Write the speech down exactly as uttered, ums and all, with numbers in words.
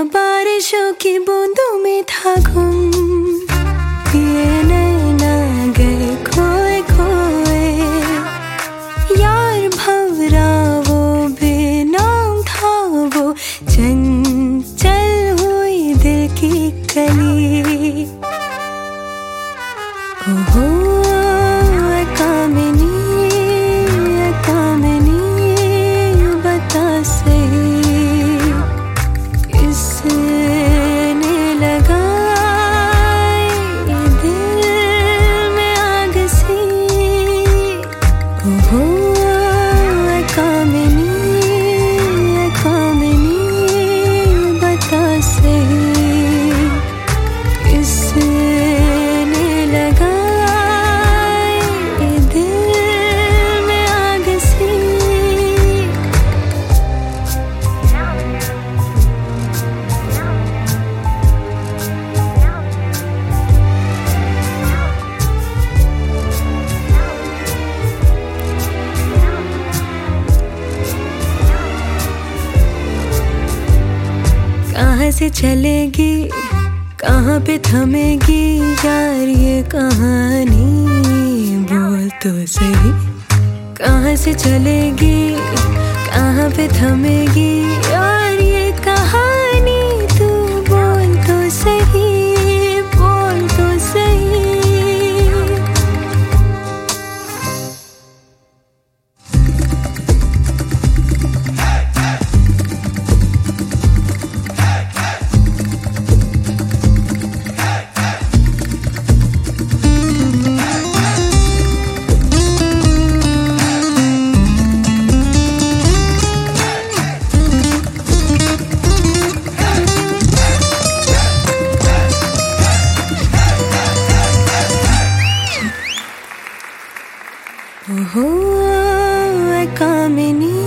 बारिशों की बूंदों में था गुम, ये नैना गए खोए खोए। यार भंवरा वो बेनाम था, वो चंचल हुई दिल की कली। ओहो कामिनी कामिनी बता सही, किसने लगाई दिल में आग सी। ओहो कामिनी कामिनी बता सही, किसने लगाई कहाँ से चलेगी, कहाँ पे थमेगी यार ये कहानी, बोल तो सही। कहाँ से चलेगी, कहाँ पे थमेगी यार ये कहानी, तू बोल तो सही, बोल तो सही। ओहो कामिनी